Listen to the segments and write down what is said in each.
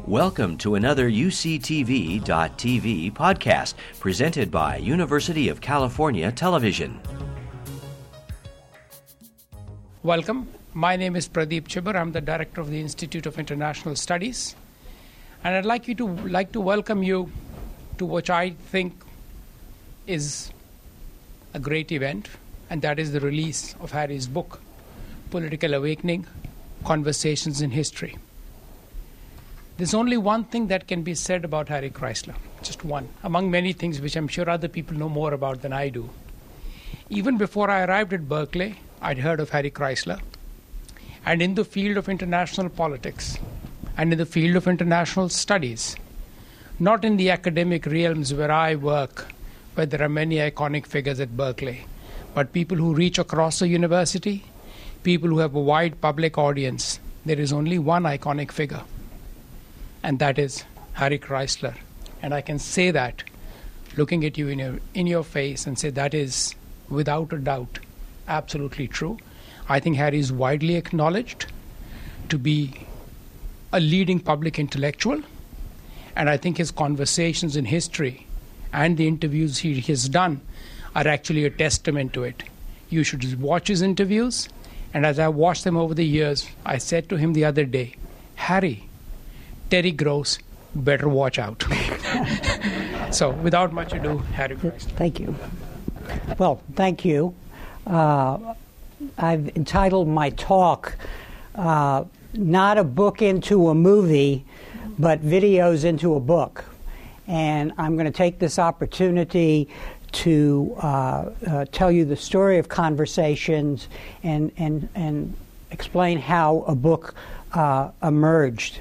Welcome to another UCTV.tv podcast presented by University of California Television. Welcome. My name is Pradeep Chibber. I'm the director of the Institute of International Studies. And I'd like to welcome you to what I think is a great event, and that is the release of Harry's book, Political Awakening: Conversations in History. There's only one thing that can be said about Harry Kreisler, just one, among many things which I'm sure other people know more about than I do. Even before I arrived at Berkeley, I'd heard of Harry Kreisler. And in the field of international politics, and in the field of international studies, not in the academic realms where I work, where there are many iconic figures at Berkeley, but people who reach across the university, people who have a wide public audience, there is only one iconic figure. And that is Harry Kreisler. And I can say that, looking at you in your face, and say that is, without a doubt, absolutely true. I think Harry is widely acknowledged to be a leading public intellectual. And I think his conversations in history and the interviews he has done are actually a testament to it. You should watch his interviews. And as I watched them over the years, I said to him the other day, Harry, Terry Gross, better watch out. So, without much ado, Harry Kreisler. Thank you. Well, thank you. I've entitled my talk, Not a Book into a Movie, but Videos into a Book. And I'm going to take this opportunity to tell you the story of Conversations and explain how a book emerged.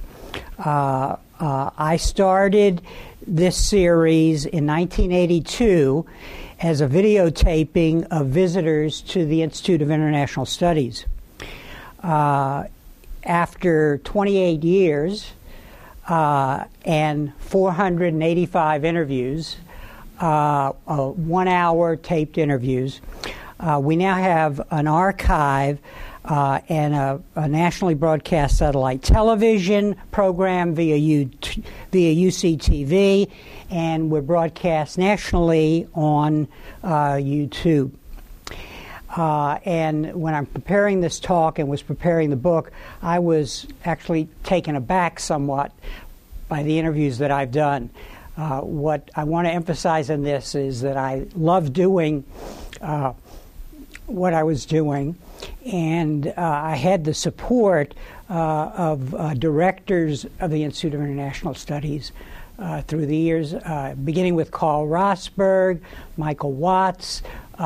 I started this series in 1982 as a videotaping of visitors to the Institute of International Studies. After 28 years and 485 interviews, 1-hour taped interviews, we now have an archive and a nationally broadcast satellite television program via UCTV, and we're broadcast nationally on YouTube. And when I'm preparing this talk and was preparing the book, I was actually taken aback somewhat by the interviews that I've done. What I want to emphasize in this is that I love doing what I was doing, and I had the support of directors of the Institute of International Studies through the years, beginning with Carl Rosberg, Michael Watts,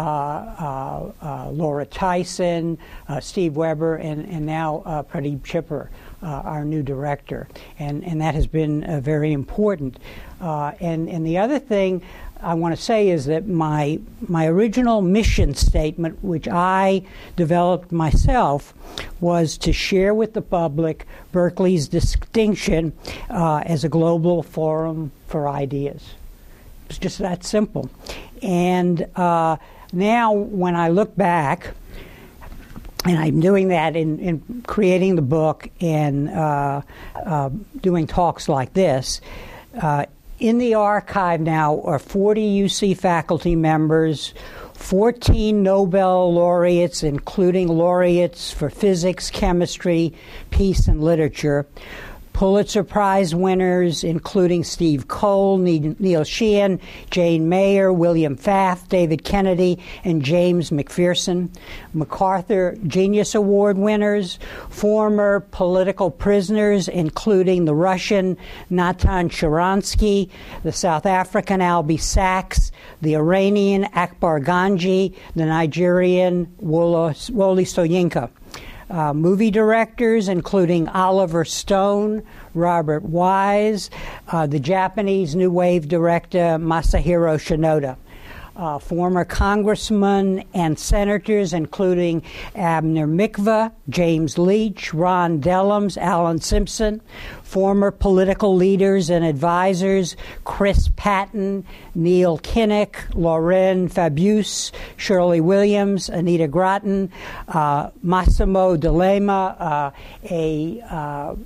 Laura Tyson, Steve Weber, and now Pradeep Chibber, our new director. And that has been very important. And the other thing I want to say is that my original mission statement, which I developed myself, was to share with the public Berkeley's distinction as a global forum for ideas. It's just that simple. And now when I look back, and I'm doing that in creating the book and doing talks like this, in the archive now are 40 UC faculty members, 14 Nobel laureates, including laureates for physics, chemistry, peace, and literature, Pulitzer Prize winners, including Steve Cole, Neil Sheehan, Jane Mayer, William Pfaff, David Kennedy, and James McPherson, MacArthur Genius Award winners, former political prisoners, including the Russian Natan Sharansky, the South African Albie Sachs, the Iranian Akbar Ganji, the Nigerian Wole Soyinka. Movie directors, including Oliver Stone, Robert Wise, the Japanese New Wave director Masahiro Shinoda. Former congressmen and senators, including Abner Mikva, James Leach, Ron Dellums, Alan Simpson. Former political leaders and advisors, Chris Patton, Neil Kinnock, Lauren Fabius, Shirley Williams, Anita Groton, Massimo D'Alema,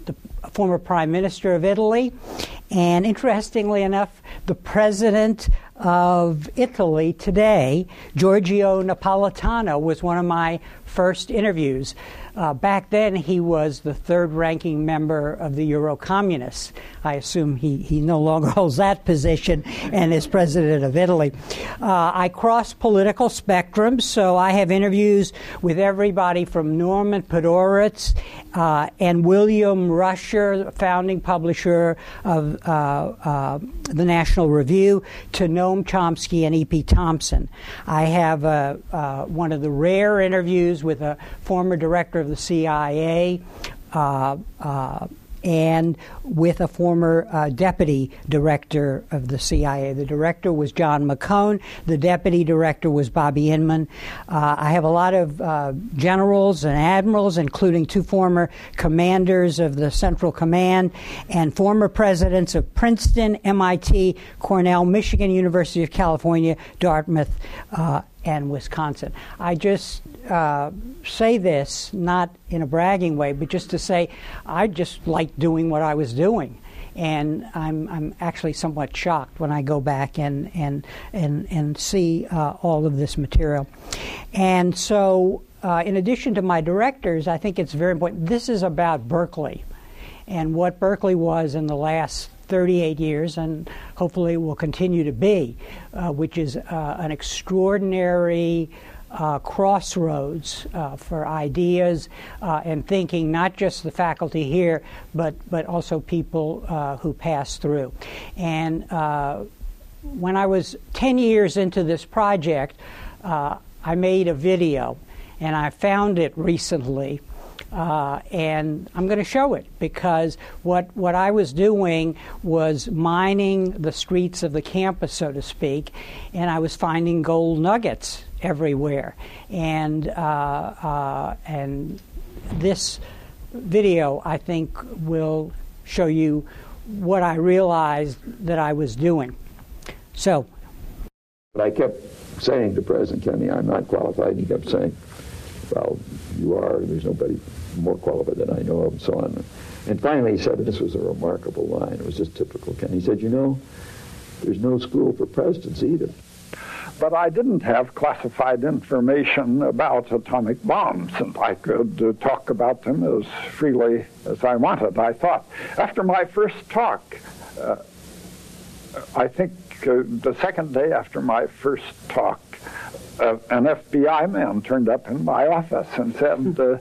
former Prime Minister of Italy, and interestingly enough, the President of Italy today, Giorgio Napolitano, was one of my first interviews. Back then, he was the third-ranking member of the Euro-Communists. I assume he no longer holds that position and is president of Italy. I cross political spectrums, so I have interviews with everybody from Norman Podhoretz and William Rusher, founding publisher of the National Review, to Noam Chomsky and E.P. Thompson. I have one of the rare interviews with a former director of the CIA and with a former deputy director of the CIA. The director was John McCone. The deputy director was Bobby Inman. I have a lot of generals and admirals, including two former commanders of the Central Command and former presidents of Princeton, MIT, Cornell, Michigan, University of California, Dartmouth, and Wisconsin. I just say this not in a bragging way, but just to say I just liked doing what I was doing, and I'm actually somewhat shocked when I go back and see all of this material. And so, in addition to my directors, I think it's very important. This is about Berkeley and what Berkeley was in the last 38 years, and hopefully will continue to be, which is an extraordinary crossroads for ideas and thinking, not just the faculty here, but also people who pass through. And when I was 10 years into this project, I made a video, and I found it recently. And I'm going to show it because what I was doing was mining the streets of the campus, so to speak, and I was finding gold nuggets everywhere. And this video, I think, will show you what I realized that I was doing. So, but I kept saying to President Kennedy, I'm not qualified, and he kept saying, well, you are, there's nobody more qualified than I know of, and so on. And finally he said, and this was a remarkable line, it was just typical Ken, he said, you know, there's no school for presidents either. But I didn't have classified information about atomic bombs, and I could talk about them as freely as I wanted. I thought, after my first talk, I think the second day after my first talk, an FBI man turned up in my office and said,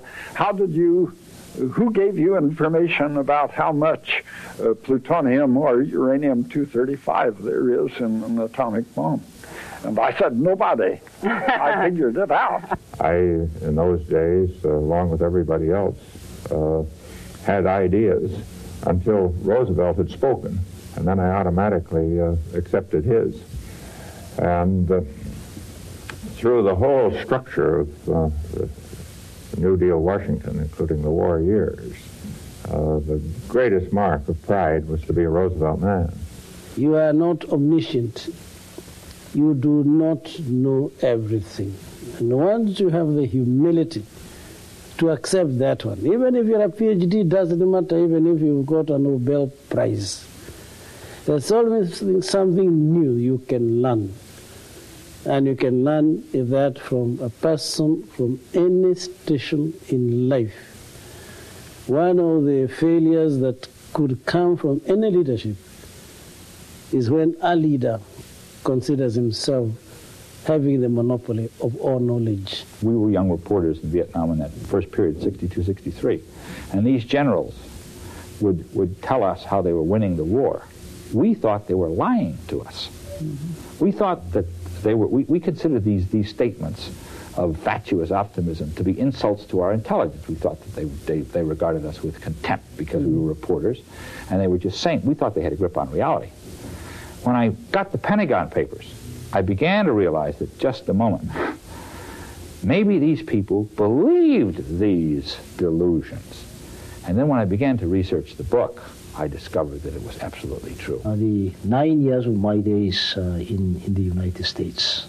who gave you information about how much plutonium or uranium-235 there is in an atomic bomb? And I said, nobody. I figured it out. I, in those days, along with everybody else, had ideas until Roosevelt had spoken, and then I automatically accepted his. And through the whole structure of the New Deal Washington, including the war years, the greatest mark of pride was to be a Roosevelt man. You are not omniscient. You do not know everything. And once you have the humility to accept that one, even if you're a PhD, doesn't matter, even if you've got a Nobel Prize, there's always something new you can learn. And you can learn that from a person from any station in life. One of the failures that could come from any leadership is when a leader considers himself having the monopoly of all knowledge. We were young reporters in Vietnam in that first period, 62, 63. And these generals would tell us how they were winning the war. We thought they were lying to us. Mm-hmm. We thought that we considered these statements of fatuous optimism to be insults to our intelligence. We thought that they regarded us with contempt because we were reporters, and they were just saying, we thought they had a grip on reality. When I got the Pentagon Papers, I began to realize that just a moment, maybe these people believed these delusions. And then when I began to research the book, I discovered that it was absolutely true. The 9 years of my days in the United States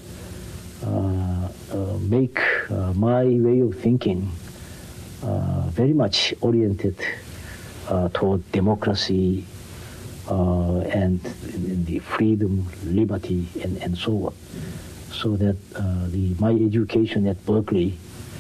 make my way of thinking very much oriented toward democracy and the freedom, liberty, and so on. So that my education at Berkeley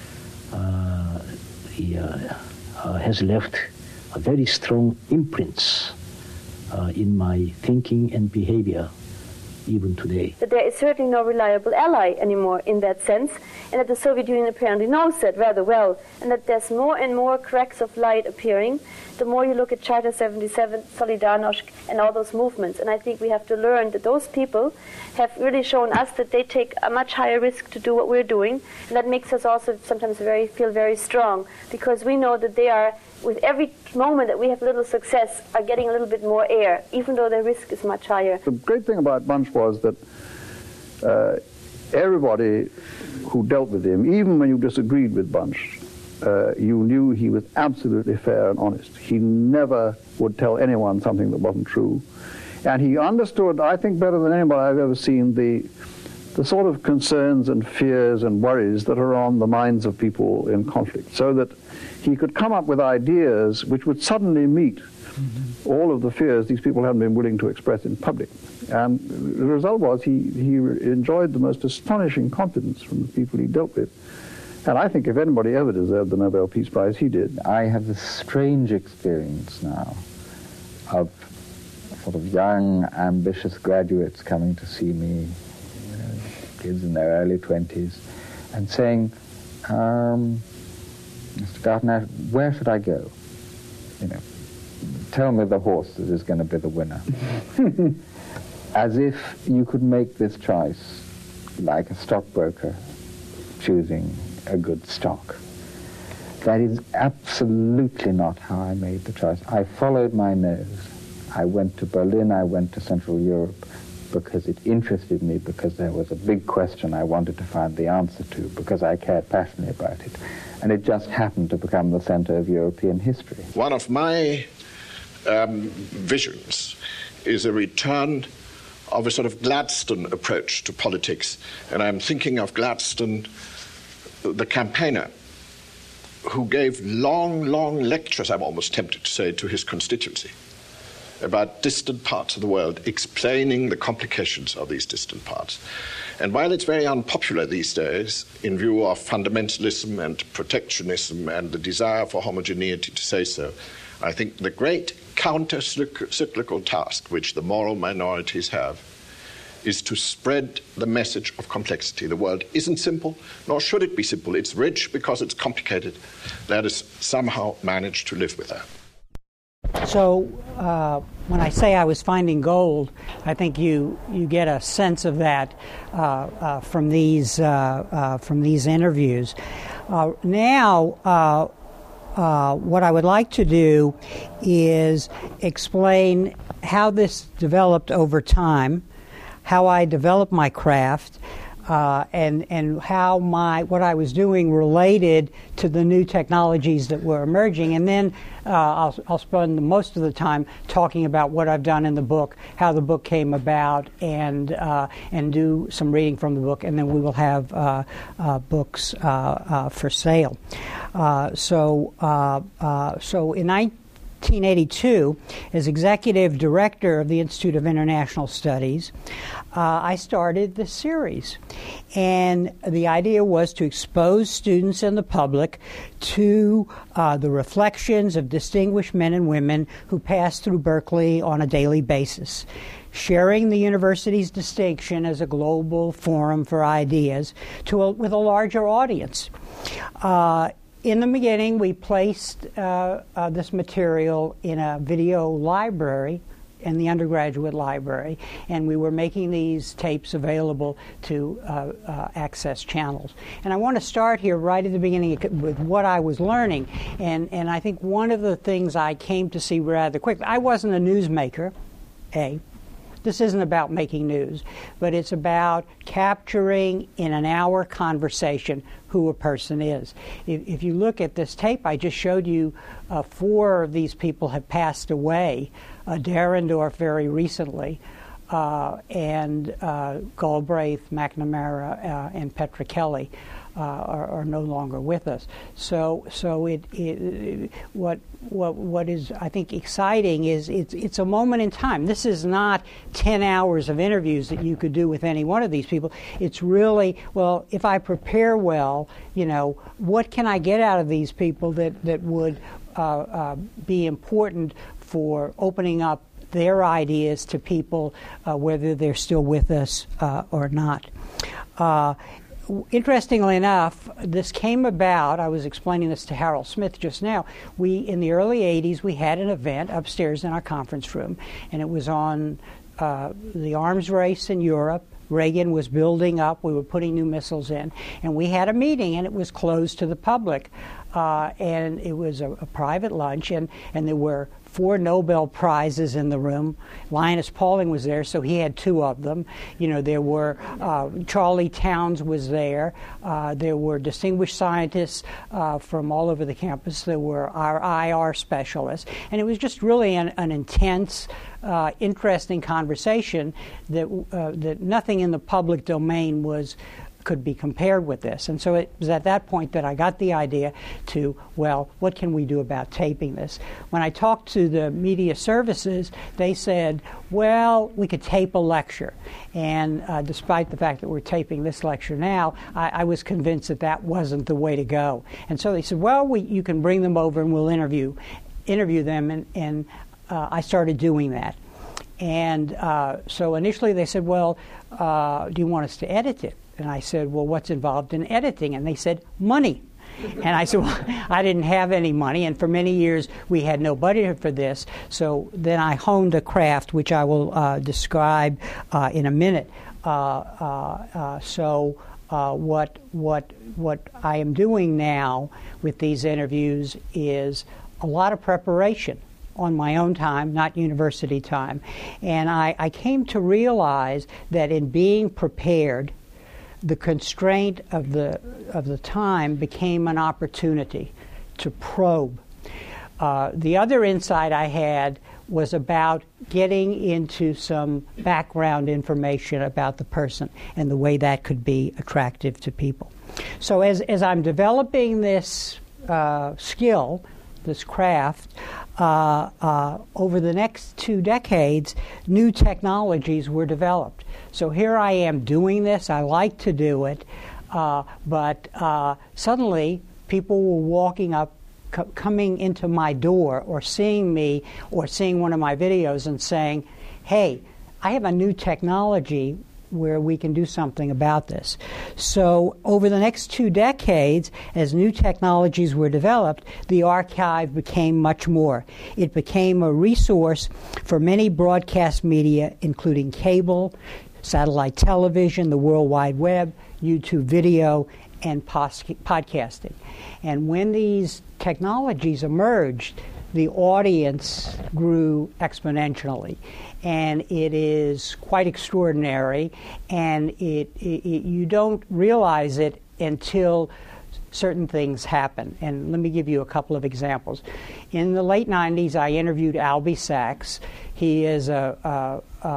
has left a very strong imprints in my thinking and behavior even today. That there is certainly no reliable ally anymore in that sense, and that the Soviet Union apparently knows that rather well, and that there's more and more cracks of light appearing the more you look at Charter 77, Solidarność, and all those movements. And I think we have to learn that those people have really shown us that they take a much higher risk to do what we're doing, and that makes us also sometimes feel very strong, because we know that they are, with every moment that we have little success, are getting a little bit more air, even though their risk is much higher. The great thing about Bunch was that everybody who dealt with him, even when you disagreed with Bunch, you knew he was absolutely fair and honest. He never would tell anyone something that wasn't true. And he understood, I think better than anybody I've ever seen, the sort of concerns and fears and worries that are on the minds of people in conflict, so that he could come up with ideas which would suddenly meet all of the fears these people hadn't been willing to express in public. And the result was he enjoyed the most astonishing confidence from the people he dealt with. And I think if anybody ever deserved the Nobel Peace Prize, he did. I have this strange experience now of sort of young, ambitious graduates coming to see me, kids in their early 20s, and saying, Mr. Gartner, where should I go? Tell me the horse that is going to be the winner. As if you could make this choice like a stockbroker choosing a good stock. That is absolutely not how I made the choice. I followed my nose. I went to Berlin, I went to Central Europe because it interested me, because there was a big question I wanted to find the answer to, because I cared passionately about it. And it just happened to become the center of European history. One of my visions is a return of a sort of Gladstone approach to politics. And I'm thinking of Gladstone, the campaigner, who gave long, long lectures, I'm almost tempted to say, to his constituency about distant parts of the world, explaining the complications of these distant parts. And while it's very unpopular these days, in view of fundamentalism and protectionism and the desire for homogeneity to say so, I think the great counter-cyclical task which the moral minorities have is to spread the message of complexity. The world isn't simple, nor should it be simple. It's rich because it's complicated. Let us somehow manage to live with that. So when I say I was finding gold, I think you get a sense of that from these interviews. Now, what I would like to do is explain how this developed over time, how I developed my craft, and how what I was doing related to the new technologies that were emerging. And then I'll spend most of the time talking about what I've done in the book, how the book came about, and do some reading from the book, and then we will have books for sale. So in 1982, as executive director of the Institute of International Studies, I started this series. And the idea was to expose students and the public to the reflections of distinguished men and women who pass through Berkeley on a daily basis, sharing the university's distinction as a global forum for ideas with a larger audience. In the beginning, we placed this material in a video library in the undergraduate library, and we were making these tapes available to access channels. And I want to start here right at the beginning with what I was learning. And I think one of the things I came to see rather quickly, I wasn't a newsmaker, This isn't about making news, but it's about capturing in an hour conversation who a person is. If you look at this tape I just showed you, 4 of these people have passed away. Dahrendorf very recently, and Galbraith, McNamara, and Petra Kelly. are no longer with us. So what is, I think, exciting is it's a moment in time. This is not 10 hours of interviews that you could do with any one of these people. It's really, well, if I prepare well, what can I get out of these people that would be important for opening up their ideas to people, whether they're still with us or not. Interestingly enough, this came about, I was explaining this to Harold Smith just now, in the early 80s, we had an event upstairs in our conference room, and it was on the arms race in Europe. Reagan was building up, we were putting new missiles in, and we had a meeting, and it was closed to the public. And it was a private lunch, and there were 4 Nobel Prizes in the room. Linus Pauling was there, so he had 2 of them. There were Charlie Towns was there. There were distinguished scientists from all over the campus. There were our IR specialists, and it was just really an intense, interesting conversation that nothing in the public domain could be compared with this. And so it was at that point that I got the idea to, well, what can we do about taping this? When I talked to the media services, they said, well, we could tape a lecture. And despite the fact that we're taping this lecture now, I was convinced that wasn't the way to go. And so they said, well, you can bring them over and we'll interview them. And I started doing that. And so initially they said, well, do you want us to edit it? And I said, well, what's involved in editing? And they said, money. And I said, well, I didn't have any money, and for many years we had no budget for this. So then I honed a craft, which I will describe in a minute. So what I am doing now with these interviews is a lot of preparation on my own time, not university time. And I came to realize that in being prepared, the constraint of the time became an opportunity to probe. The other insight I had was about getting into some background information about the person and the way that could be attractive to people. So as I'm developing this skill, this craft, over the next 2 decades, new technologies were developed. So here I am doing this. I like to do it, but suddenly people were walking up, coming into my door, or seeing me, or seeing one of my videos and saying, hey, I have a new technology where we can do something about this. So over the next 2 decades, as new technologies were developed, the archive became much more. It became a resource for many broadcast media, including cable, satellite television, the World Wide Web, YouTube video, and podcasting. And when these technologies emerged, the audience grew exponentially. And it is quite extraordinary, and you don't realize it until certain things happen. And let me give you a couple of examples. In the late 90s, I interviewed Albie Sachs. He is a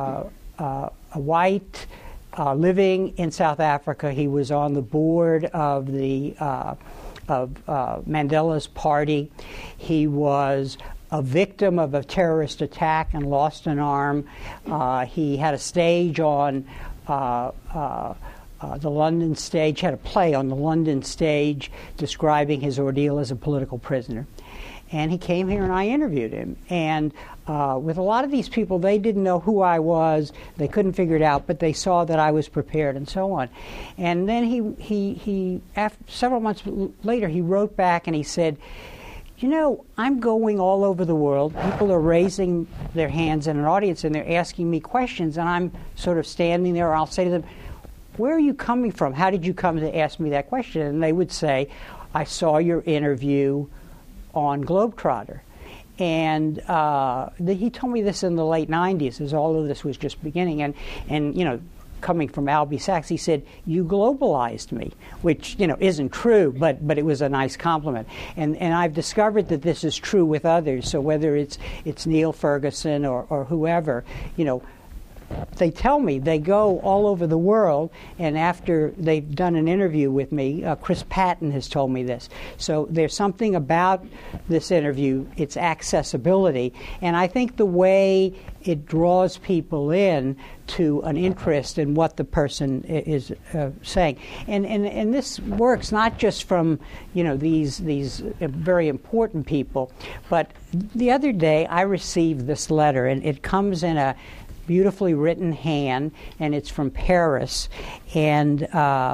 white living in South Africa. He was on the board of the Mandela's party. He was a victim of a terrorist attack and lost an arm. He had a stage on the London stage, had a play on the London stage describing his ordeal as a political prisoner. And he came here and I interviewed him. And with a lot of these people, they didn't know who I was. They couldn't figure it out, but they saw that I was prepared and so on. And then he after, several months later, he wrote back and he said, I'm going all over the world. People are raising their hands in an audience and they're asking me questions, and I'm sort of standing there, or I'll say to them, where are you coming from? How did you come to ask me that question? And they would say, I saw your interview on Globetrotter. And he told me this in the late 90s, as all of this was just beginning. And coming from Albie Sachs, he said, you globalized me, which, isn't true, but it was a nice compliment. And I've discovered that this is true with others. So whether it's Neil Ferguson or whoever, they tell me they go all over the world, and after they've done an interview with me, Chris Patton has told me this. So there's something about this interview, its accessibility, and I think the way it draws people in to an interest in what the person is saying, and this works not just from these very important people, but the other day I received this letter, and it comes in a beautifully written hand, and it's from Paris, and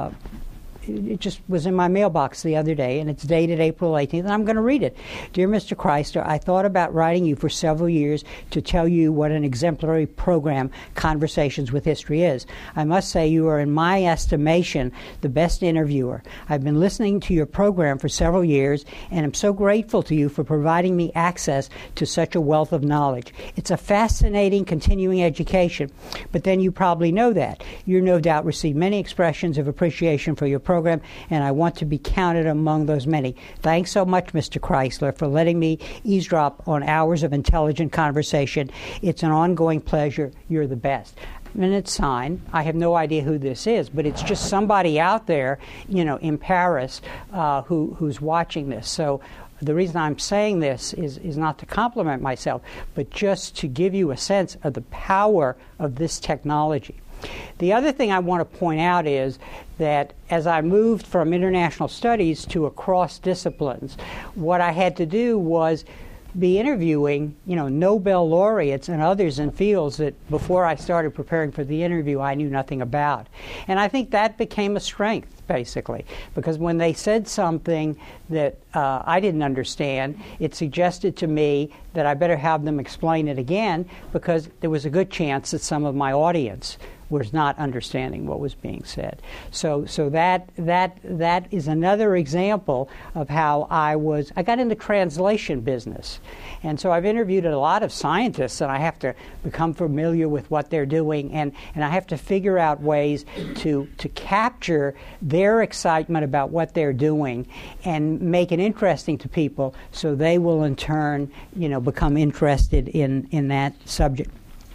it just was in my mailbox the other day, and it's dated April 18th, and I'm going to read it. Dear Mr. Chrysler, I thought about writing you for several years to tell you what an exemplary program Conversations with History is. I must say you are, in my estimation, the best interviewer. I've been listening to your program for several years, and I'm so grateful to you for providing me access to such a wealth of knowledge. It's a fascinating continuing education, but then you probably know that. You no doubt receive many expressions of appreciation for your program, and I want to be counted among those many. Thanks so much, Mr. Chrysler, for letting me eavesdrop on hours of intelligent conversation. It's an ongoing pleasure. You're the best. And it's signed. I have no idea who this is, but it's just somebody out there, in Paris, who's watching this. So the reason I'm saying this is not to compliment myself, but just to give you a sense of the power of this technology. The other thing I want to point out is that as I moved from international studies to across disciplines, what I had to do was be interviewing, Nobel laureates and others in fields that before I started preparing for the interview I knew nothing about. And I think that became a strength, basically, because when they said something that I didn't understand, it suggested to me that I better have them explain it again, because there was a good chance that some of my audience was not understanding what was being said. So that is another example of how I got in the translation business. And so I've interviewed a lot of scientists, and I have to become familiar with what they're doing, and I have to figure out ways to capture their excitement about what they're doing and make it interesting to people, so they will in turn, become interested in that subject.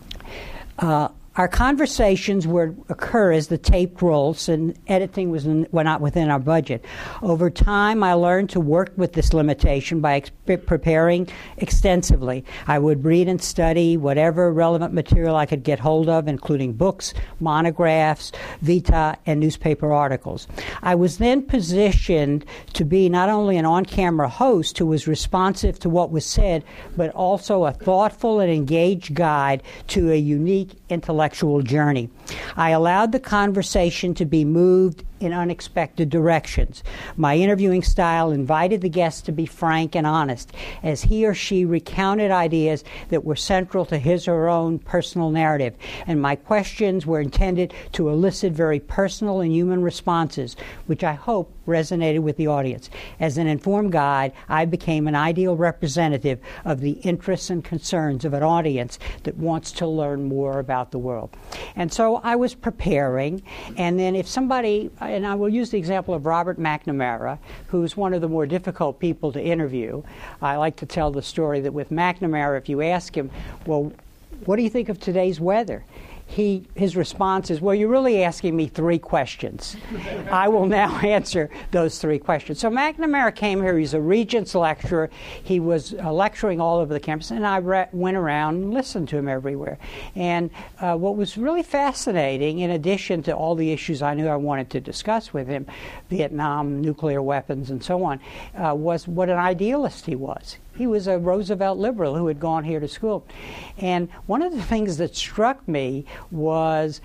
Our conversations would occur as the tape rolls, and editing was not within our budget. Over time, I learned to work with this limitation by preparing extensively. I would read and study whatever relevant material I could get hold of, including books, monographs, vita, and newspaper articles. I was then positioned to be not only an on-camera host who was responsive to what was said, but also a thoughtful and engaged guide to a unique intellectual journey. I allowed the conversation to be moved in unexpected directions. My interviewing style invited the guest to be frank and honest as he or she recounted ideas that were central to his or her own personal narrative, and my questions were intended to elicit very personal and human responses, which I hope resonated with the audience. As an informed guide, I became an ideal representative of the interests and concerns of an audience that wants to learn more about the world. And so I was preparing, and then if somebody, and I will use the example of Robert McNamara, who's one of the more difficult people to interview. I like to tell the story that with McNamara, if you ask him, well, what do you think of today's weather? His response is, well, you're really asking me 3 questions. I will now answer those 3 questions. So McNamara came here. He's a Regents lecturer. He was lecturing all over the campus, and I went around and listened to him everywhere. And what was really fascinating, in addition to all the issues I knew I wanted to discuss with him, Vietnam, nuclear weapons, and so on, was what an idealist he was. He was a Roosevelt liberal who had gone here to school. And one of the things that struck me was,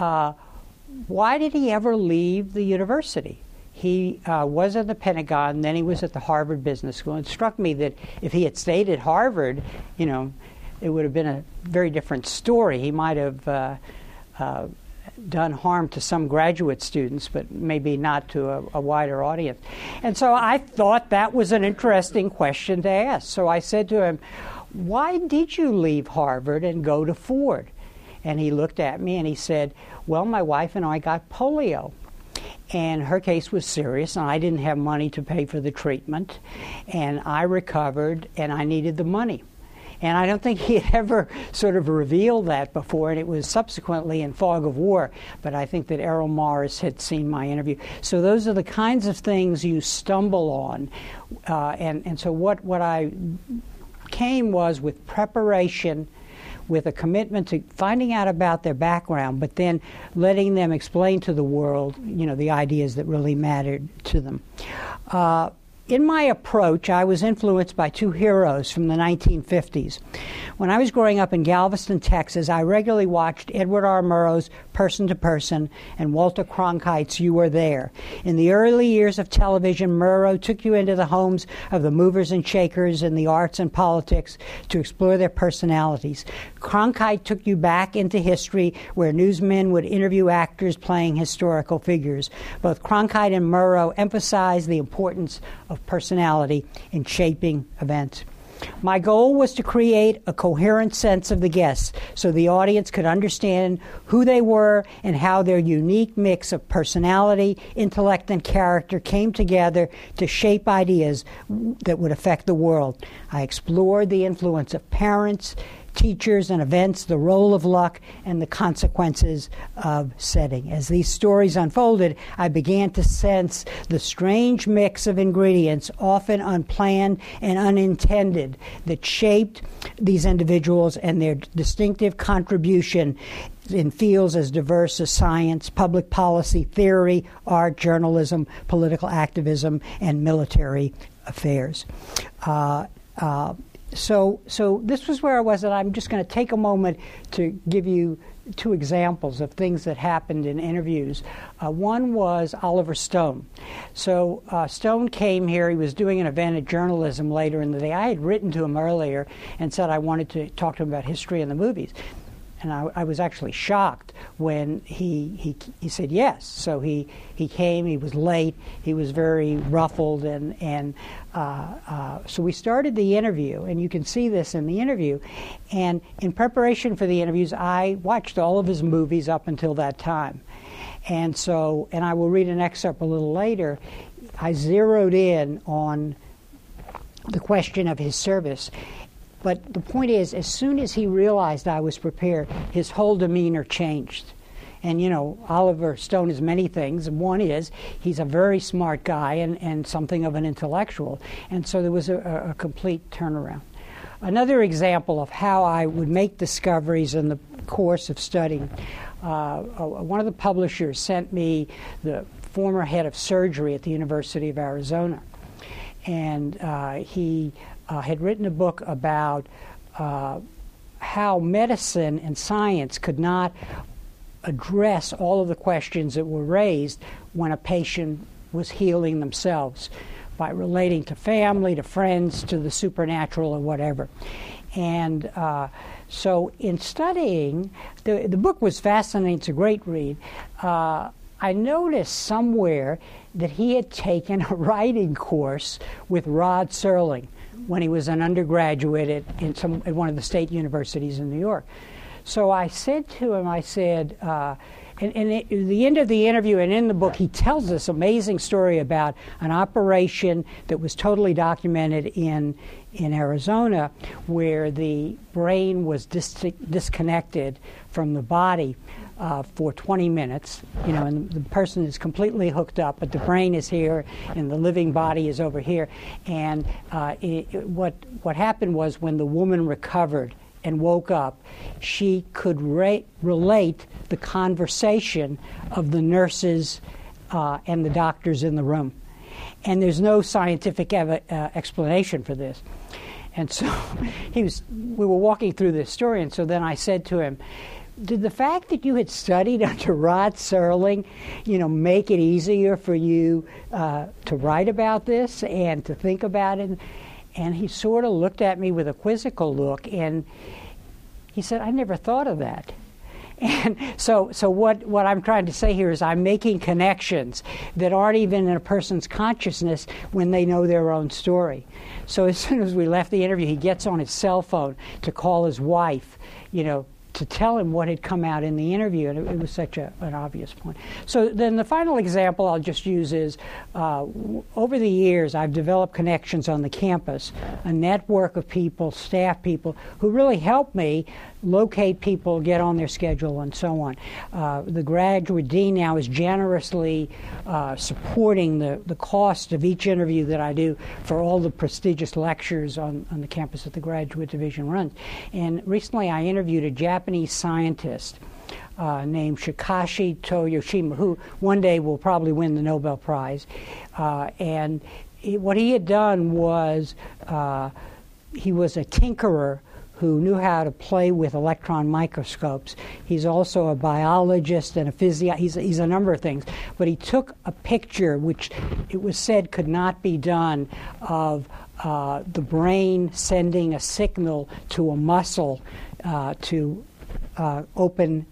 why did he ever leave the university? He was at the Pentagon, then he was at the Harvard Business School. It struck me that if he had stayed at Harvard, it would have been a very different story. He might have done harm to some graduate students, but maybe not to a wider audience. And so I thought that was an interesting question to ask. So I said to him, why did you leave Harvard and go to Ford? And he looked at me and he said, well, my wife and I got polio. And her case was serious, and I didn't have money to pay for the treatment. And I recovered, and I needed the money. And I don't think he had ever sort of revealed that before, and it was subsequently in Fog of War. But I think that Errol Morris had seen my interview. So those are the kinds of things you stumble on. And so what I came was with preparation, with a commitment to finding out about their background, but then letting them explain to the world, the ideas that really mattered to them. In my approach, I was influenced by two heroes from the 1950s. When I was growing up in Galveston, Texas, I regularly watched Edward R. Murrow's Person to Person and Walter Cronkite's You Were There. In the early years of television, Murrow took you into the homes of the movers and shakers in the arts and politics to explore their personalities. Cronkite took you back into history, where newsmen would interview actors playing historical figures. Both Cronkite and Murrow emphasized the importance of personality in shaping events. My goal was to create a coherent sense of the guests so the audience could understand who they were and how their unique mix of personality, intellect, and character came together to shape ideas that would affect the world. I explored the influence of parents, teachers, and events, the role of luck, and the consequences of setting. As these stories unfolded, I began to sense the strange mix of ingredients, often unplanned and unintended, that shaped these individuals and their distinctive contribution in fields as diverse as science, public policy, theory, art, journalism, political activism, and military affairs. So this was where I was, and I'm just going to take a moment to give you two examples of things that happened in interviews. One was Oliver Stone. So Stone came here. He was doing an event at Journalism later in the day. I had written to him earlier and said I wanted to talk to him about history and the movies. And I was actually shocked when he said yes. So he came. He was late. He was very ruffled, and so we started the interview. And you can see this in the interview. And in preparation for the interviews, I watched all of his movies up until that time. And I will read an excerpt a little later. I zeroed in on the question of his service. But the point is, as soon as he realized I was prepared, his whole demeanor changed. And, Oliver Stone is many things. One is he's a very smart guy and something of an intellectual. And so there was a complete turnaround. Another example of how I would make discoveries in the course of studying, one of the publishers sent me the former head of surgery at the University of Arizona. And he had written a book about how medicine and science could not address all of the questions that were raised when a patient was healing themselves by relating to family, to friends, to the supernatural or whatever. And so in studying, the book was fascinating. It's a great read. I noticed somewhere that he had taken a writing course with Rod Serling when he was an undergraduate at one of the state universities in New York. So I said to him, at the end of the interview and in the book, he tells this amazing story about an operation that was totally documented in Arizona, where the brain was disconnected from the body for 20 minutes, and the person is completely hooked up, but the brain is here and the living body is over here. And what happened was, when the woman recovered and woke up, she could relate the conversation of the nurses and the doctors in the room. And there's no scientific explanation for this. And so we were walking through this story, and so then I said to him, did the fact that you had studied under Rod Serling, make it easier for you to write about this and to think about it? And he sort of looked at me with a quizzical look, and he said, I never thought of that. And so what I'm trying to say here is I'm making connections that aren't even in a person's consciousness when they know their own story. So as soon as we left the interview, he gets on his cell phone to call his wife, tell him what had come out in the interview, and it was such an obvious point. So then the final example I'll just use is, over the years I've developed connections on the campus, a network of people, staff people, who really help me locate people, get on their schedule, and so on. The graduate dean now is generously supporting the cost of each interview that I do for all the prestigious lectures on the campus that the graduate division runs. And recently I interviewed a Japanese scientist named Shikashi Toyoshima, who one day will probably win the Nobel Prize. And what he had done was he was a tinkerer who knew how to play with electron microscopes. He's also a biologist and a physiologist. He's a number of things. But he took a picture, which it was said could not be done, of the brain sending a signal to a muscle to open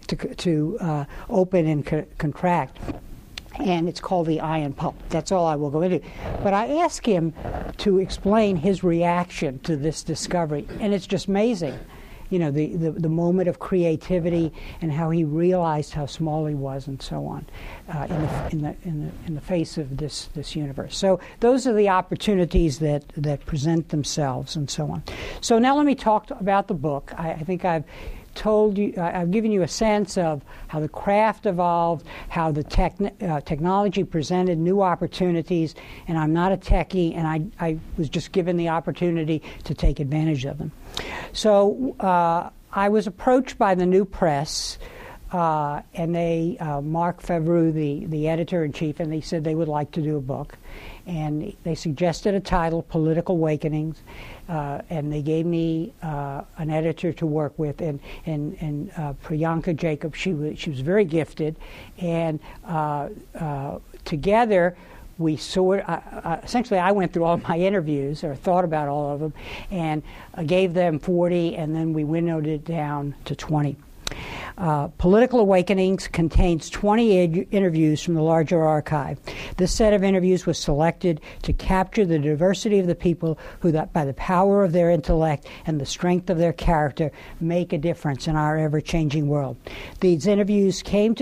and contract. And it's called the ion pulse. That's all I will go into. But I asked him to explain his reaction to this discovery, and it's just amazing. You know, the moment of creativity and how he realized how small he was, and so on, in the face of this universe. So those are the opportunities that present themselves, and so on. So now let me talk about the book. I think I've told you, I've given you a sense of how the craft evolved, how the technology presented new opportunities, and I'm not a techie, and I was just given the opportunity to take advantage of them. So I was approached by the New Press, and they, Marc Favreau, the editor-in-chief, and they said they would like to do a book. And they suggested a title, Political Awakenings, and they gave me an editor to work with, and Priyanka Jacob. She was very gifted, and together we essentially I went through all my interviews, or thought about all of them, and gave them 40, and then we winnowed it down to 20. Political Awakenings contains 20 interviews from the larger archive. This set of interviews was selected to capture the diversity of the people who, by the power of their intellect and the strength of their character, make a difference in our ever-changing world. These interviewees came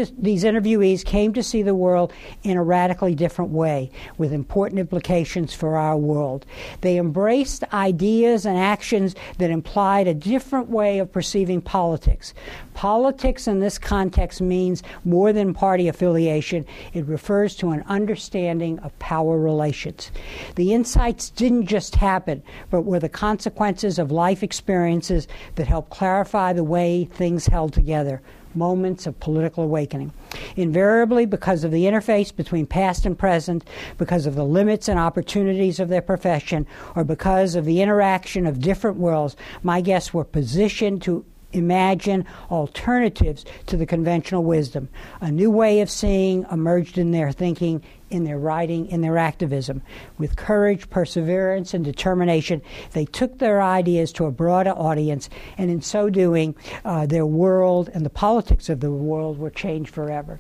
to see the world in a radically different way, with important implications for our world. They embraced ideas and actions that implied a different way of perceiving politics. Politics in this context means more than party affiliation. It refers to an understanding of power relations. The insights didn't just happen, but were the consequences of life experiences that helped clarify the way things held together. Moments of political awakening. Invariably, because of the interface between past and present, because of the limits and opportunities of their profession, or because of the interaction of different worlds, my guests were positioned to imagine alternatives to the conventional wisdom. A new way of seeing emerged in their thinking, in their writing, in their activism. With courage, perseverance, and determination, they took their ideas to a broader audience, and in so doing, their world and the politics of the world were changed forever.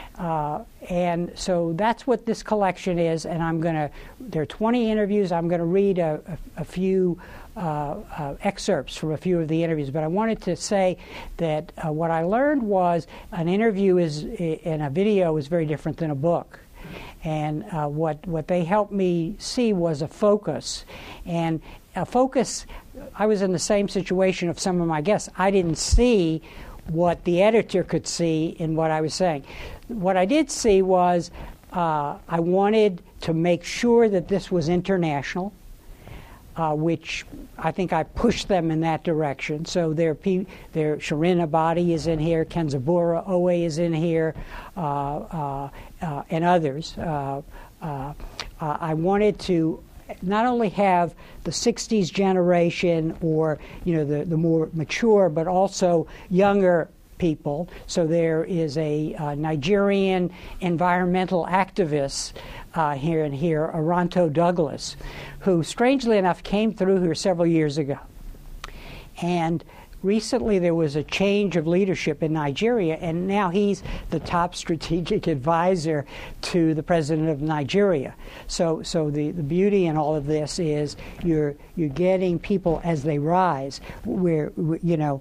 And so that's what this collection is, and there are 20 interviews. I'm going to read a few excerpts from a few of the interviews, but I wanted to say that what I learned was an interview and a video is very different than a book. And what they helped me see was a focus. And a focus, I was in the same situation of some of my guests. I didn't see what the editor could see in what I was saying. What I did see was I wanted to make sure that this was international, which I think I pushed them in that direction. So Shirin Ebadi is in here, Kenzaburo Oe is in here, and others. I wanted to not only have the 60s generation, or the more mature, but also younger people. So there is a Nigerian environmental activist here, Aranto Douglas, who strangely enough came through here several years ago. And recently there was a change of leadership in Nigeria, and now he's the top strategic advisor to the president of Nigeria. So the beauty in all of this is you're getting people as they rise, where you're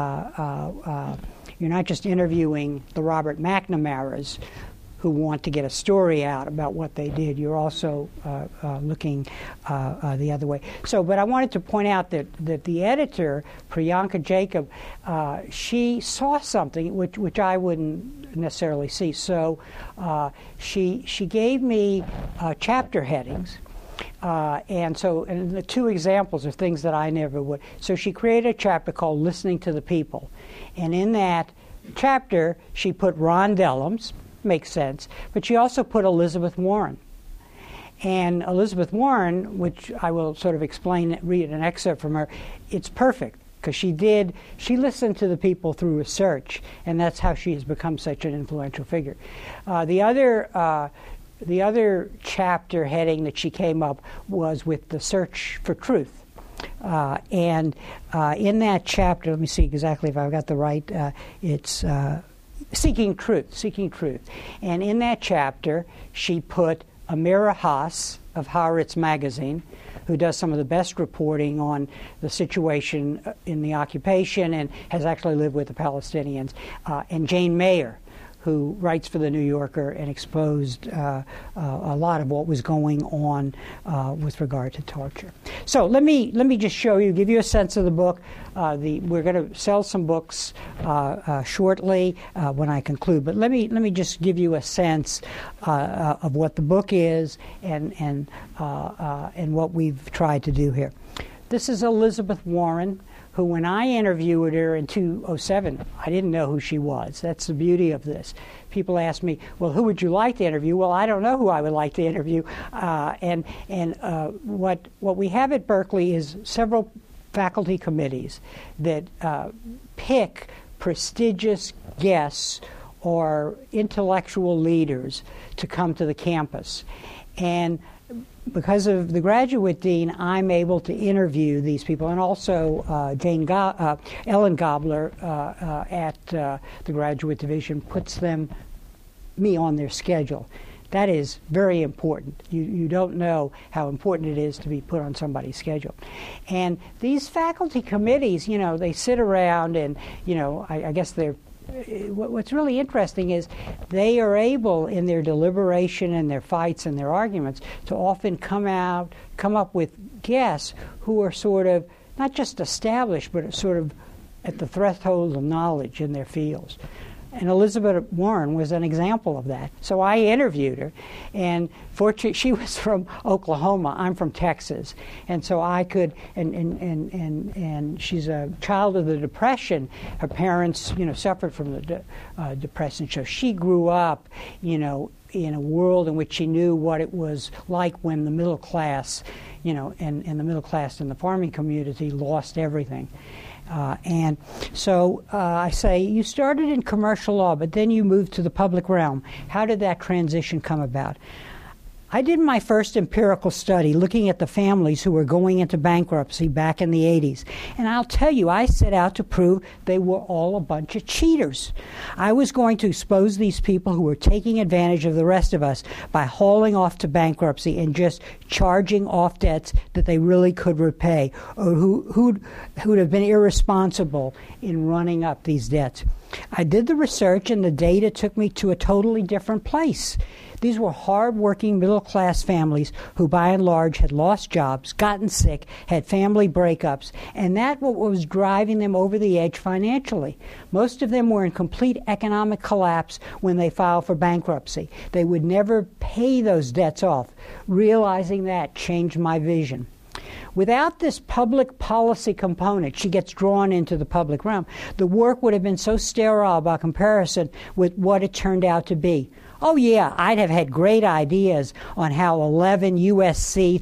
not just interviewing the Robert McNamara's who want to get a story out about what they did. You're also looking the other way. But I wanted to point out that the editor, Priyanka Jacob, she saw something which I wouldn't necessarily see. So she gave me chapter headings. And the two examples are things that I never would. So she created a chapter called Listening to the People. And in that chapter, she put Ron Dellums, makes sense, but she also put Elizabeth Warren. And Elizabeth Warren, which I will sort of explain, read an excerpt from her, it's perfect because she listened to the people through research, and that's how she has become such an influential figure. The other chapter heading that she came up was with the search for truth. And in that chapter, let me see exactly if I've got the right, it's Seeking Truth. And in that chapter, she put Amira Haas of Haaretz magazine, who does some of the best reporting on the situation in the occupation and has actually lived with the Palestinians, and Jane Mayer, who writes for The New Yorker and exposed a lot of what was going on with regard to torture. So let me just show you, give you a sense of the book. We're going to sell some books shortly when I conclude, but let me just give you a sense of what the book is and what we've tried to do here. This is Elizabeth Warren, who, when I interviewed her in 2007, I didn't know who she was. That's the beauty of this. People ask me, well, who would you like to interview? Well, I don't know who I would like to interview. What we have at Berkeley is several faculty committees that pick prestigious guests or intellectual leaders to come to the campus. And because of the graduate dean, I'm able to interview these people, and also Ellen Gobler at the graduate division puts me on their schedule. That is very important. You don't know how important it is to be put on somebody's schedule. And these faculty committees, they sit around and, I guess they're what's really interesting is they are able, in their deliberation and their fights and their arguments, to often come up with guests who are sort of not just established, but sort of at the threshold of knowledge in their fields. And Elizabeth Warren was an example of that. So I interviewed her, and fortunately, she was from Oklahoma. I'm from Texas, and so I could. And she's a child of the Depression. Her parents, suffered from the Depression. So she grew up, in a world in which she knew what it was like when the middle class, and the middle class in the farming community lost everything. And so I say, you started in commercial law, but then you moved to the public realm. How did that transition come about? I did my first empirical study looking at the families who were going into bankruptcy back in the 80s. And I'll tell you, I set out to prove they were all a bunch of cheaters. I was going to expose these people who were taking advantage of the rest of us by hauling off to bankruptcy and just charging off debts that they really could repay, or who'd have been irresponsible in running up these debts. I did the research, and the data took me to a totally different place. These were hard-working middle-class families who, by and large, had lost jobs, gotten sick, had family breakups, and that was driving them over the edge financially. Most of them were in complete economic collapse when they filed for bankruptcy. They would never pay those debts off. Realizing that changed my vision. Without this public policy component, she gets drawn into the public realm, the work would have been so sterile by comparison with what it turned out to be. Oh, yeah, I'd have had great ideas on how 11 U.S.C.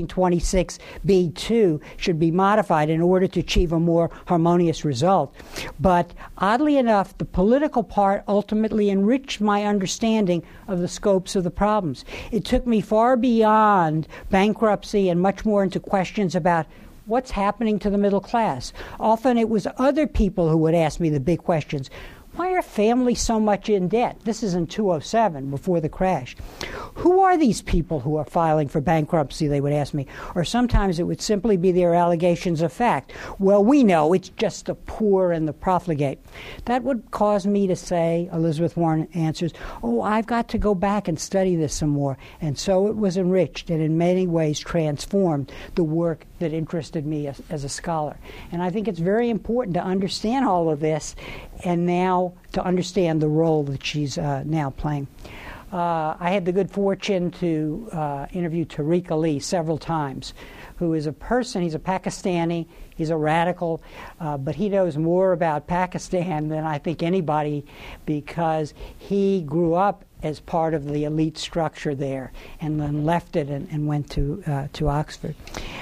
1326b2 should be modified in order to achieve a more harmonious result. But oddly enough, the political part ultimately enriched my understanding of the scopes of the problems. It took me far beyond bankruptcy and much more into questions about what's happening to the middle class? Often it was other people who would ask me the big questions. Why are families so much in debt? This is in 2007, before the crash. Who are these people who are filing for bankruptcy, they would ask me. Or sometimes it would simply be their allegations of fact. Well, we know it's just the poor and the profligate. That would cause me to say, Elizabeth Warren answers, oh, I've got to go back and study this some more. And so it was enriched and in many ways transformed the work that interested me as a scholar. And I think it's very important to understand all of this and now to understand the role that she's now playing. I had the good fortune to interview Tariq Ali several times, who is a person, he's a Pakistani, he's a radical, but he knows more about Pakistan than I think anybody, because he grew up as part of the elite structure there and then left it and went to Oxford.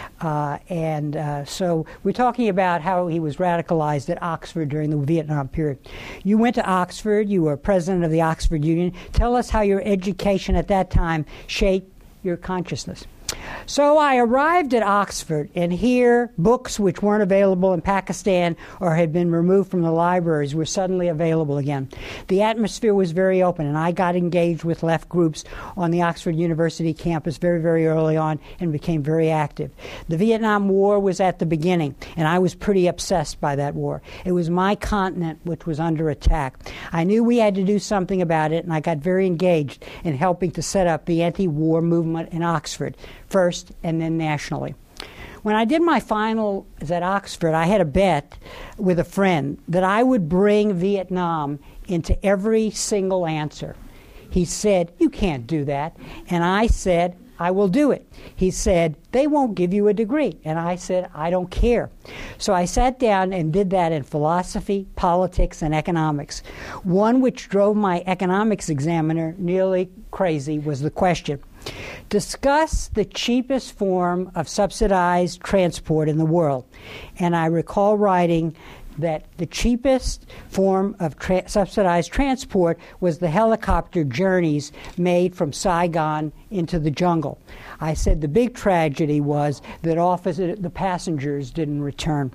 So we're talking about how he was radicalized at Oxford during the Vietnam period. You went to Oxford, you were president of the Oxford Union. Tell us how your education at that time shaped your consciousness. So I arrived at Oxford, and here books which weren't available in Pakistan or had been removed from the libraries were suddenly available again. The atmosphere was very open, and I got engaged with left groups on the Oxford University campus very, very early on and became very active. The Vietnam War was at the beginning, and I was pretty obsessed by that war. It was my continent which was under attack. I knew we had to do something about it, and I got very engaged in helping to set up the anti-war movement in Oxford, first and then nationally. When I did my finals at Oxford, I had a bet with a friend that I would bring Vietnam into every single answer. He said, "You can't do that." And I said, "I will do it." He said, "They won't give you a degree." And I said, "I don't care." So I sat down and did that in philosophy, politics, and economics. One which drove my economics examiner nearly crazy was the question: discuss the cheapest form of subsidized transport in the world. And I recall writing that the cheapest form of subsidized transport was the helicopter journeys made from Saigon into the jungle. I said the big tragedy was that often the passengers didn't return.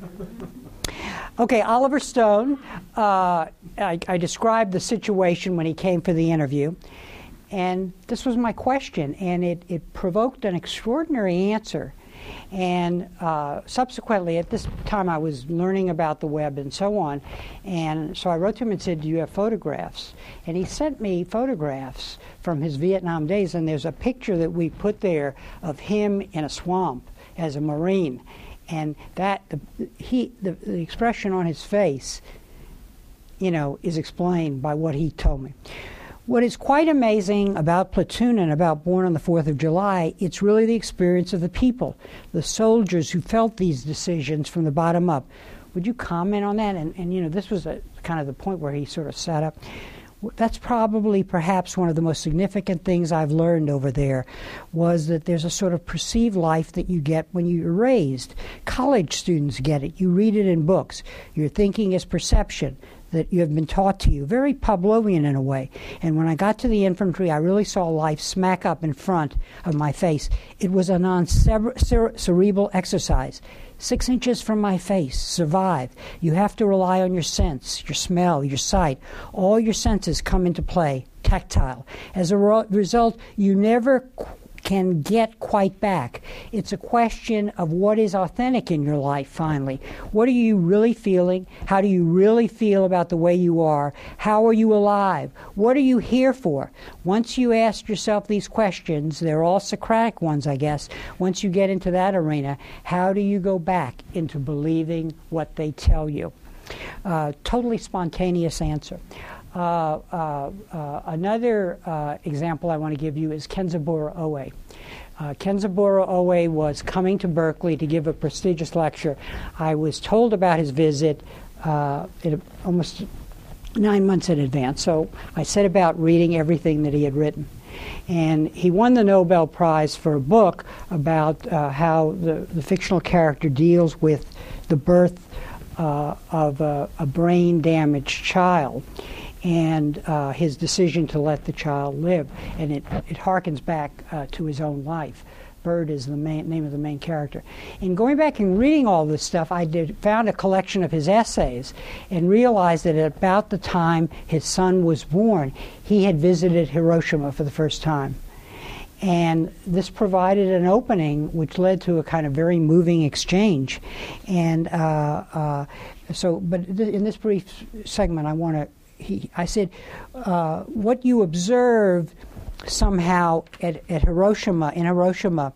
Okay, Oliver Stone, I described the situation when he came for the interview. And this was my question, and it provoked an extraordinary answer. And subsequently, at this time, I was learning about the web and so on. And so I wrote to him and said, "Do you have photographs?" And he sent me photographs from his Vietnam days. And there's a picture that we put there of him in a swamp as a Marine. And that the expression on his face, is explained by what he told me. What is quite amazing about Platoon and about Born on the 4th of July, it's really the experience of the people, the soldiers who felt these decisions from the bottom up. Would you comment on that? And this was kind of the point where he sort of sat up. That's probably perhaps one of the most significant things I've learned over there, was that there's a sort of perceived life that you get when you're raised. College students get it. You read it in books. Your thinking is perception that you have been taught to you, very Pavlovian in a way. And when I got to the infantry, I really saw life smack up in front of my face. It was a non-cerebral exercise. 6 inches from my face, survive. You have to rely on your sense, your smell, your sight. All your senses come into play, tactile. As a result, you never can get quite back. It's a question of what is authentic in your life, finally. What are you really feeling? How do you really feel about the way you are? How are you alive? What are you here for? Once you ask yourself these questions, they're all Socratic ones, I guess. Once you get into that arena, how do you go back into believing what they tell you? Totally spontaneous answer. Another example I want to give you is Kenzaburo Oe. Kenzaburo Oe was coming to Berkeley to give a prestigious lecture. I was told about his visit almost 9 months in advance, so I set about reading everything that he had written. And he won the Nobel Prize for a book about how the fictional character deals with the birth of a brain-damaged child, and his decision to let the child live. And it harkens back to his own life. Bird is the name of the main character. In going back and reading all this stuff, I found a collection of his essays and realized that at about the time his son was born, he had visited Hiroshima for the first time. And this provided an opening which led to a kind of very moving exchange. And but in this brief segment, I said, what you observed somehow in Hiroshima,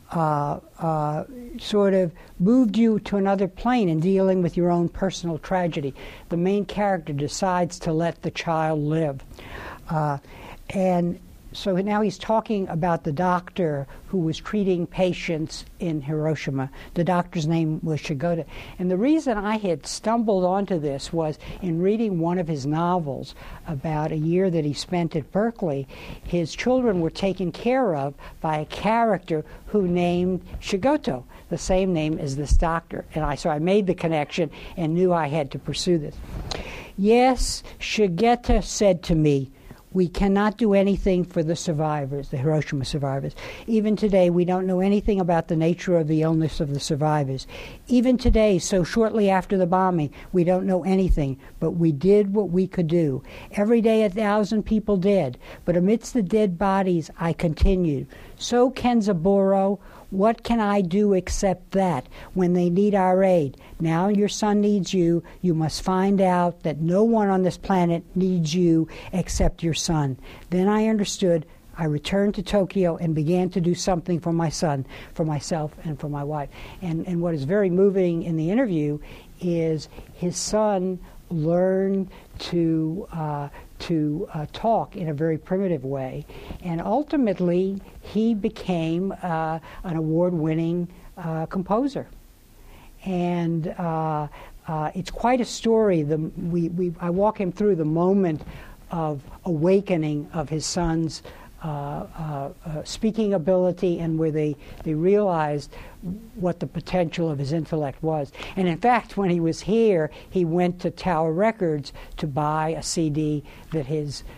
sort of moved you to another plane in dealing with your own personal tragedy. The main character decides to let the child live. And so now he's talking about the doctor who was treating patients in Hiroshima. The doctor's name was Shigoda. And the reason I had stumbled onto this was in reading one of his novels about a year that he spent at Berkeley. His children were taken care of by a character who named Shigoto, the same name as this doctor. And so I made the connection and knew I had to pursue this. Yes, Shigeta said to me, we cannot do anything for the survivors, the Hiroshima survivors. Even today, we don't know anything about the nature of the illness of the survivors. Even today, so shortly after the bombing, we don't know anything, but we did what we could do. Every day, 1,000 people dead, but amidst the dead bodies, I continued. So, Kenzaburo, what can I do except that when they need our aid? Now your son needs you. You must find out that no one on this planet needs you except your son. Then I understood. I returned to Tokyo and began to do something for my son, for myself, and for my wife. And what is very moving in the interview is his son learned to talk in a very primitive way. And ultimately, he became an award-winning composer. And it's quite a story. I walk him through the moment of awakening of his son's speaking ability, and where they realized what the potential of his intellect was. And in fact, when he was here, he went to Tower Records to buy a CD that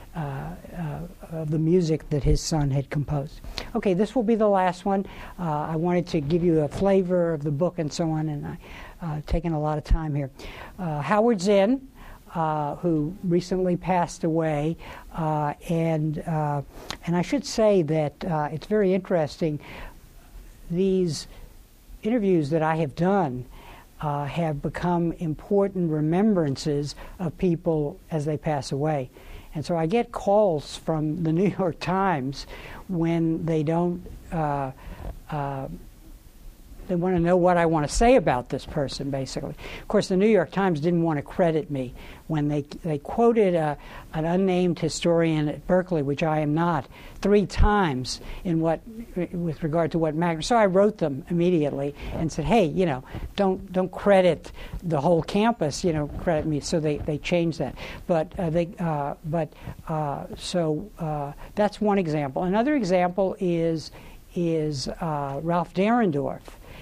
the music that his son had composed. Okay, this will be the last one. I wanted to give you a flavor of the book and so on, and I've taken a lot of time here. Howard Zinn, who recently passed away, and I should say that it's very interesting. These interviews that I have done have become important remembrances of people as they pass away. And so I get calls from the New York Times when they don't they want to know what I want to say about this person, basically. Of course, the New York Times didn't want to credit me when they quoted an unnamed historian at Berkeley, which I am not, 3 times with regard to what magazine. So I wrote them immediately and said, hey, don't credit the whole campus, credit me. So they changed that. So that's one example. Another example is Ralph Dahrendorf.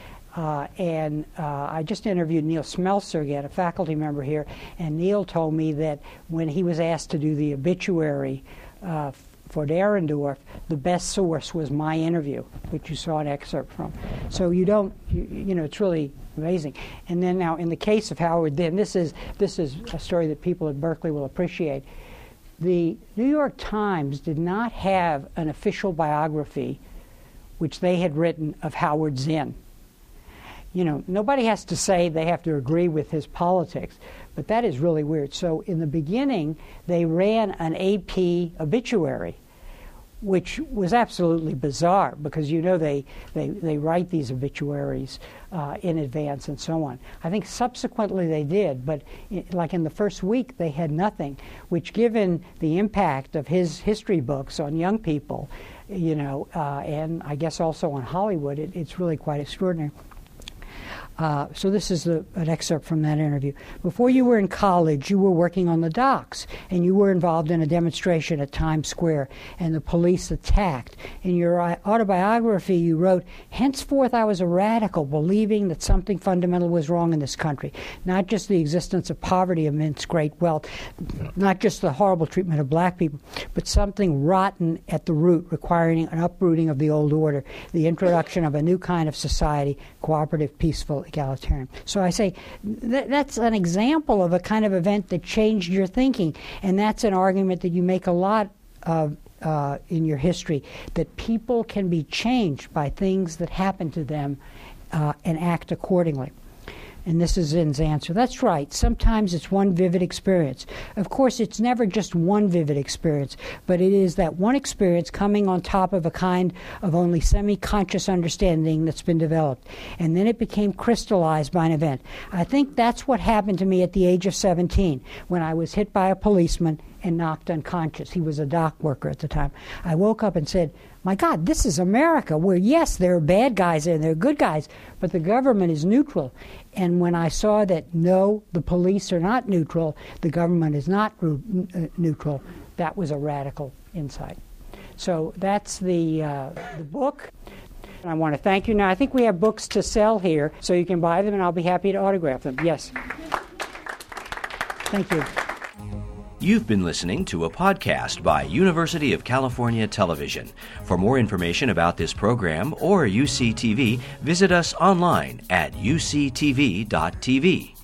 I just interviewed Neil Smeltzer again, a faculty member here, and Neil told me that when he was asked to do the obituary for Dahrendorf, the best source was my interview, which you saw an excerpt from. So it's really amazing. And then now, in the case of Howard Zinn, this is a story that people at Berkeley will appreciate. The New York Times did not have an official biography which they had written of Howard Zinn. Nobody has to say they have to agree with his politics, but that is really weird. So in the beginning, they ran an AP obituary, which was absolutely bizarre because they write these obituaries in advance and so on. I think subsequently they did, but like in the first week they had nothing, which given the impact of his history books on young people, and I guess also on Hollywood, it's really quite extraordinary. So this is an excerpt from that interview. Before you were in college, you were working on the docks, and you were involved in a demonstration at Times Square, and the police attacked. In your autobiography, you wrote, "Henceforth I was a radical, believing that something fundamental was wrong in this country, not just the existence of poverty amidst great wealth, not just the horrible treatment of black people, but something rotten at the root, requiring an uprooting of the old order, the introduction of a new kind of society, cooperative, peaceful, egalitarian." So I say that's an example of a kind of event that changed your thinking, and that's an argument that you make a lot of in your history, that people can be changed by things that happen to them and act accordingly. And this is Zinn's answer. That's right. Sometimes it's one vivid experience. Of course, it's never just one vivid experience, but it is that one experience coming on top of a kind of only semi-conscious understanding that's been developed. And then it became crystallized by an event. I think that's what happened to me at the age of 17, when I was hit by a policeman and knocked unconscious. He was a dock worker at the time. I woke up and said, my God, this is America, where, yes, there are bad guys and there are good guys, but the government is neutral. And when I saw that, no, the police are not neutral, the government is not neutral, that was a radical insight. So that's the book. And I want to thank you. Now, I think we have books to sell here, so you can buy them, and I'll be happy to autograph them. Yes. Thank you. You've been listening to a podcast by University of California Television. For more information about this program or UCTV, visit us online at uctv.tv.